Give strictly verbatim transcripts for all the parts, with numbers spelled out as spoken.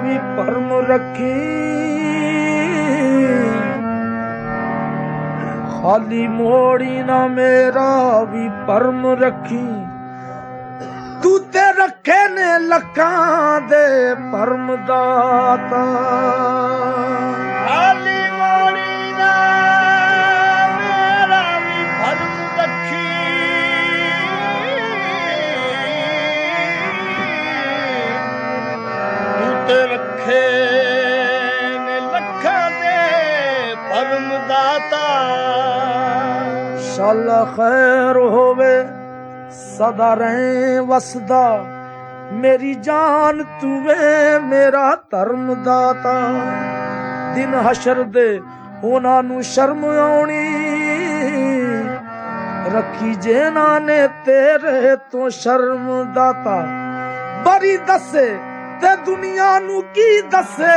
भी परम रखी, खाली मोड़ी ना मेरा भी परम रखी। तू ते रखे ने लखां दे परम दाता, खाली मोड़ी ना मेरा भी परम रखी। तू ते रखे ने लखां दे परम दाता। शाला खैर होवे सदा रहे वसदा, मेरी जान तूवे मेरा धर्म दाता। दिन हशर दे उन्हां नू शर्म आउणी, रखी जेना ने तेरे तो शर्म दाता। बड़ी दसे ते दुनिया नू की दसे,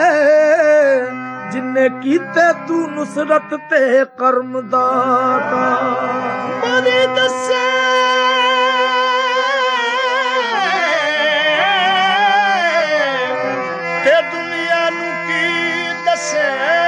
जिन्ने कीते तू नुसरत ते करम दाता। बड़ी दसे ते दुनिया नू की दसे,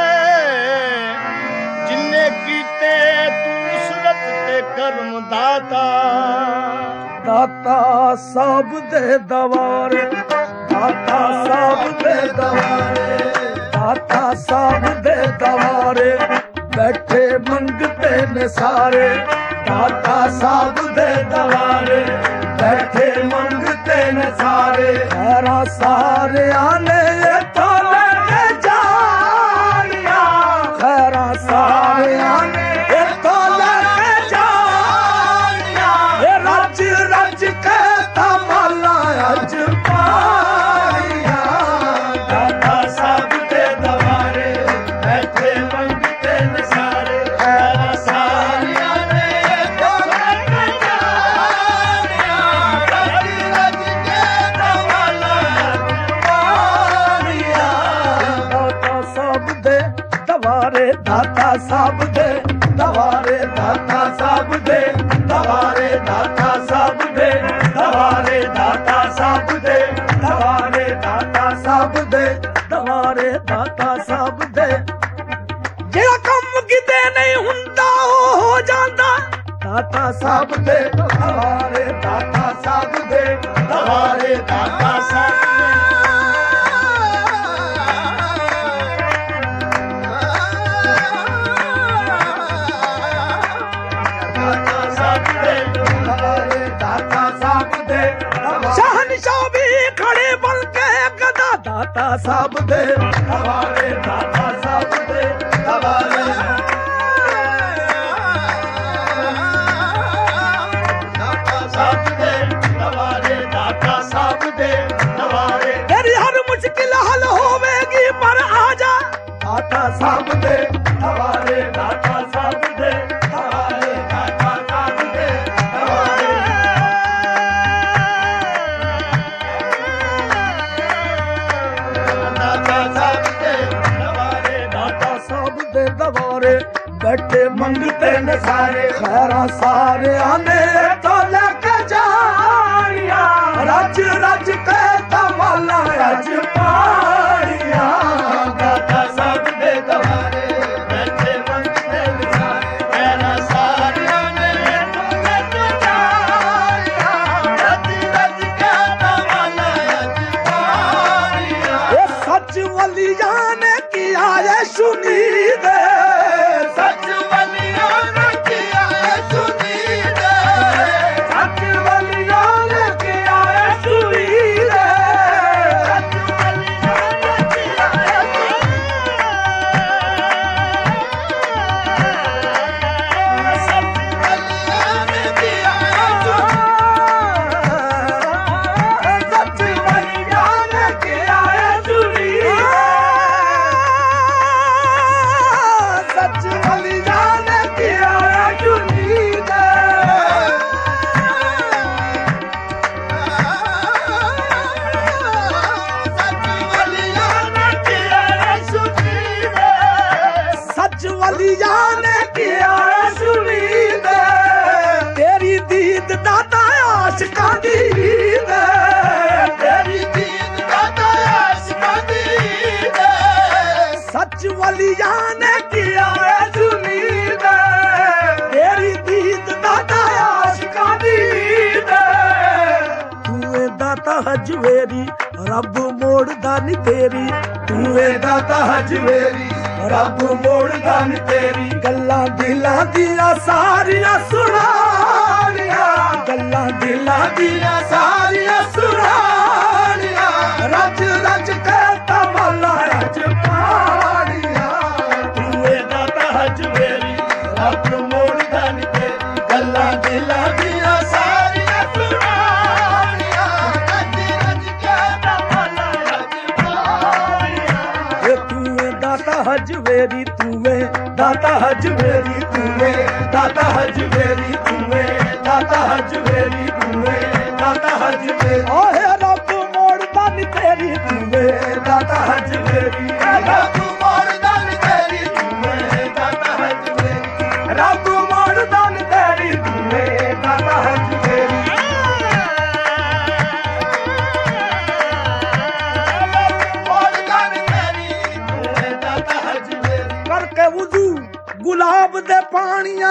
जिन्ने कीते तू नुसरत ते करम दाता। दाता सब दे दवारे, दाता सब दे दवारे, दाता सब दे दवारे। बैठे मंगते ने सारे, दाता सब दे दवारे। बैठे मंगते ने सारे, खैरा सारे आने तो लेके जानिया। खैरा सारे आने तो लेके जानिया। रज रज के तमाला अज पारिया। दाता सब दे दवारे, बैठे मंगते ने सारे, खैरा सारे आने तो लेके जानिया। रज रज के तमाला अज पारिया। दाता सब दे दवारे, दाता सब दे दवारे, दाता सब दे दवारे, दाता सब दे दवारे, दाता सब दे दवारे, दाता सब दे दवारे, दाता सब दे। जेड़ा कम किते नहीं हुंदा ओ हो जांदा, दाता सब दे दवारे, दाता सब दे दवारे, दाता सब दे। शहनशाह भी खड़े बन के गदा, दाता सब दे दवारे, दाता सब दे दवारे। दाता सब दे दवारे, दाता सब दे दवारे। तेरी हर मुश्किल हल होवेगी पर आजा, दाता सब दे दवारे, दाता सब दे दवारे, दाता सब दे दवारे। दवारे बैठे मंगते ने सारे, खैरा सारे आने तो लेके जानिया। रज रज के तमाला अज पारिया। दाता सब दे दवारे, बैठे मंगते ने सारे, खैरा सारे आने तो लेके जानिया। रज रज के तमाला अज पारिया। ये सच वलिया ने किया है सुनी दे, सच वलिया ने किया है सुनी दे, सच वलिया ने किया है सुनी दे, सच वलिया ने किया है सुनी दे, सच वलिया ने किया है सुनी दे, सच वलिया ने किया है सुनी दे। वलियां ने किया है जुनीद तेरी दीद दाता आशिकां दी दीद तू दाता हजवेरी रब मोड़दा नी तेरी तू दाता हजवेरी रब मोड़दा नी तेरी गल्लां दिलां दियां सारियां सुनानियां गल्लां दिलां दियां सारियां सुनानियां रज रज के तमला रज पानियां तू दाता हजवेरी रब मोड़दा नी तेरी गल्लां दिलां दियां सारियां सुनानियां रज रज के तमला रज पानियां तू दाता हजवेरी तूवे दाता हजवेरी तूवे दाता हजवेरी तूवे दाता हजवेरी तूवे दाता हजवेरी ओहे रब मोड़दा नी तेरी तूवे दाता हजवेरी रब मोड़दा नी तेरी तूवे दाता हजवेरी रब मोड़दा नी तेरी तूवे दाता हजवेरी करके वुजू गुलाब दे पानियां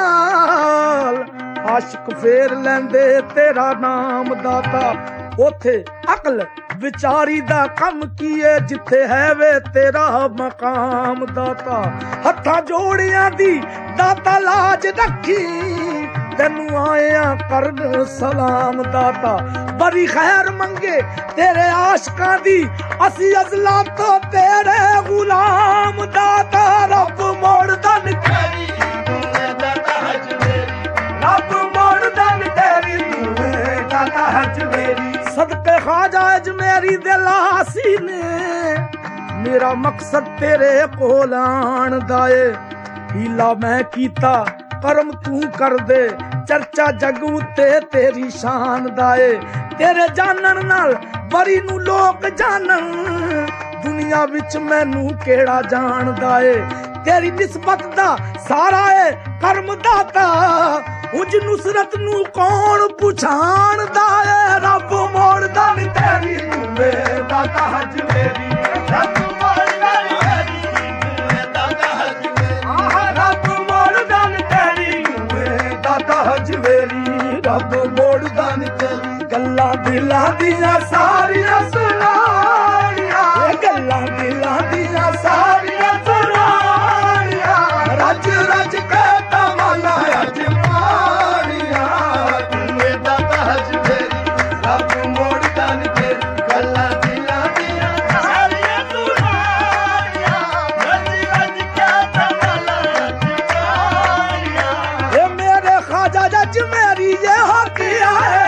नाल आशिक फेर लेंदे तेरा नाम दाता ओथे अकल विचारी दा कम कीए जिथे है वे तेरा मकाम दाता हत्थां जोड़ियां दी दाता लाज रखी तेनू आया करन सलाम दाता बड़ी खैर मंगे तेरे आशिकां दी असी अजला तो तेरे गुलाम दाता रब मोड़दा नी तेरी तूने दाता हजवेरी रब मोड़दा नी तेरी तूने दाता हजवेरी सदके ख्वाजा अजमेरी दिलासी ने मेरा मकसद तेरे कोल आण दा ए हीला मैं कीता करम तू कर दे चर्चा जग उत्ते तेरी शान दाए तेरे जानन नाल बरी नू लोक जानन दुनिया विच मैनू केड़ा जानदा ए तेरी निस्बत दा सारा ए कर्म दाता उज नुसरत नू कौन पुछाणदा ए रब मोड़दा नी तेरी तूवे दाता हजवेरी रब मोड़दा नी तेरी तूवे दाता हजवेरी रब मोड़दा नी तेरी तूवे दाता हजवेरी रब मोड़दा नी तेरी गल्लां दिलां दियां सारियां सुनानियां गल्लां दिलां दियां सारियां सुनानियां रज रज के तमला रज पानियां तूवे दाता हजवेरी रब मोड़दा नी तेरी गल्लां दिलां दियां सारियां सुनानियां रज रज के तमला रज पानियां ए मेरे ख्वाजा अजमेरी ये हो किया है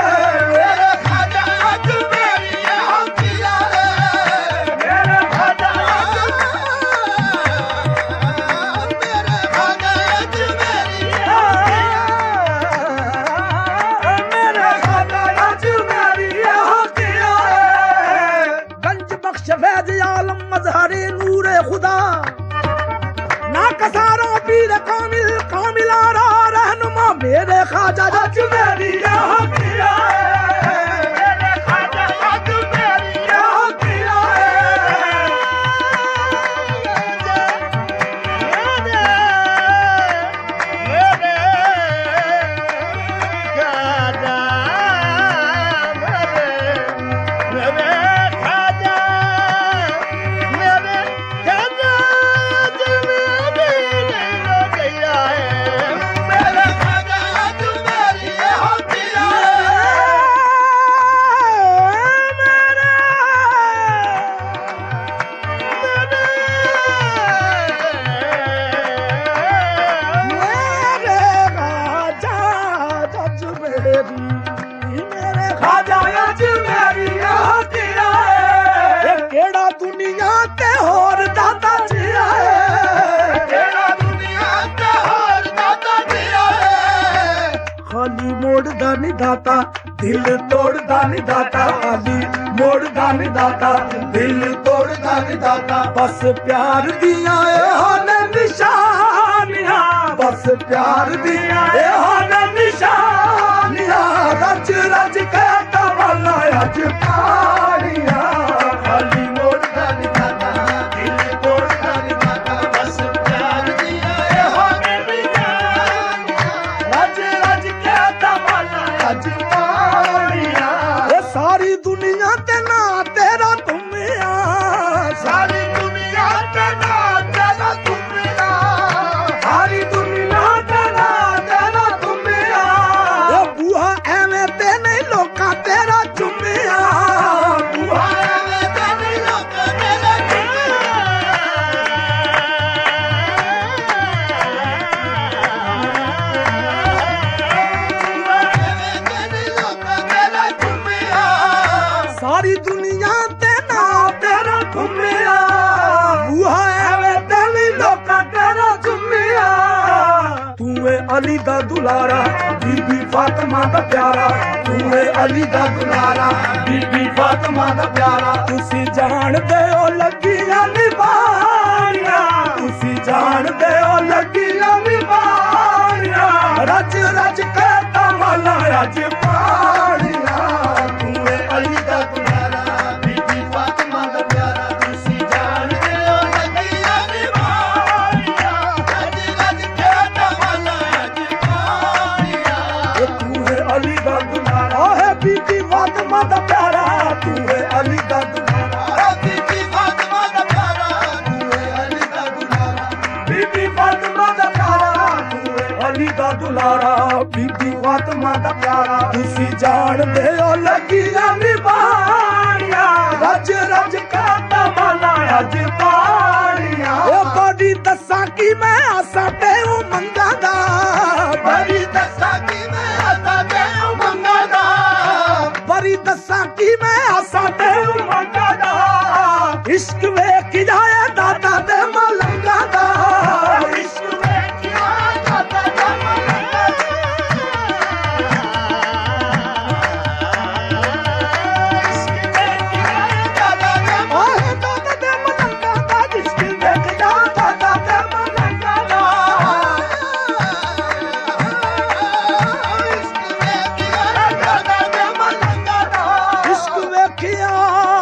मज़हरे नूरे खुदा ना कसारो पीर कामिल कामिलारा रहनुमा मेरे ख्वाजा अजमेरी यहाँ किया है मेरे ख्वाजा अजमेरी यहाँ किया है मोड़दा नी दाता दिल तोड़दा नी दाता खाली मोड़दा नी दाता दिल तोड़दा नी दाता बस प्यार दिया ए निशानियां बस प्यार दिया ए निशानियां रज रज के तमला अज पानियां खाली मोड़दा नी दाता दिल तोड़दा नी अली दा दुलारा बीबी फातिमा दा प्यारा तू है अली दा दुलारा बीबी फातिमा दा प्यारा तुसी जानदे हो लगियां निभानियां तुसी जानदे हो लगियां निभानियां रज रज के तमला अज पानियां तू है अली दा दुलारा बीबी फातिमा दा प्यारा तुसी जानदे हो लगियां निभानियां रज रज के तमला अज पानियां तू है अली दा दुलारा है बीबी फातिमा दा प्यारा तू है अली दा दुलारा बीबी फातिमा दा प्यारा तू है अली दा दुलारा बीबी फातिमा दा प्यारा तू है अली दा दुलारा बीबी फातिमा दा प्यारा तुसी जानदे हो लगियां निभानियां रज रज के तमला अज पानियां ओ बड़ी दस्सां की मैं आसा ते उमंगा दा बड़ी दस्सां की मैं आसा ते उमंगा दा बड़ी दस्सां की मैं आसा ते उमंगा दा इश्क वेख जाए दादा दे मलंगा दा इश्क वेख जाए दादा दे मलंगा इश्क वेख जाए दादा दे ओए दादा दे मलंगा दा इश्क वेख जाए दादा दे मलंगा दा इश्क वेख जाए दादा दे मलंगा दा इश्क वेखिया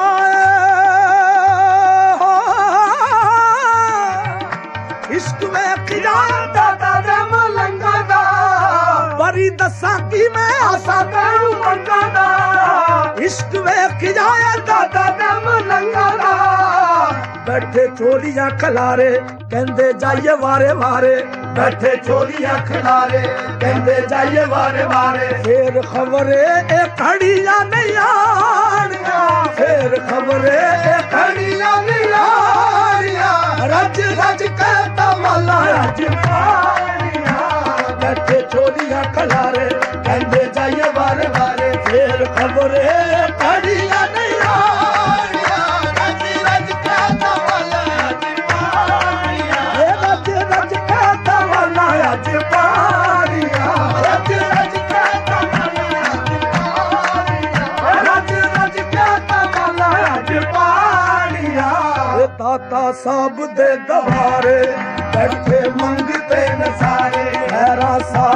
इश्क वेख जाए दादा दे मलंगा दा बड़ी दस्सां की मैं आसा ते उमंगा दा इश्क वेख जाए दादा दे मलंगा दा बैठे चोलियां खलारे कहंदे जाइए वारे वारे बैठे चोलियां खलारे कहंदे जाइए वारे वारे फिर खबरे ए खड़ियां नहीं आनियां फिर खबरे ए खड़ियां नहीं आनियां रज रज के तमला अज पानियां बैठे चोलियां खलारे कहंदे जाइए वारे वारे फिर खबरे खड़ियां नहीं आनियां रज रज के तमला अज पानियां रज रज के तमला अज पानियां रज रज के तमला अज पानियां रज रज के तमला अज पानियां दाता साहब दे दवारे बैठे मंगते नसारे हैरा सा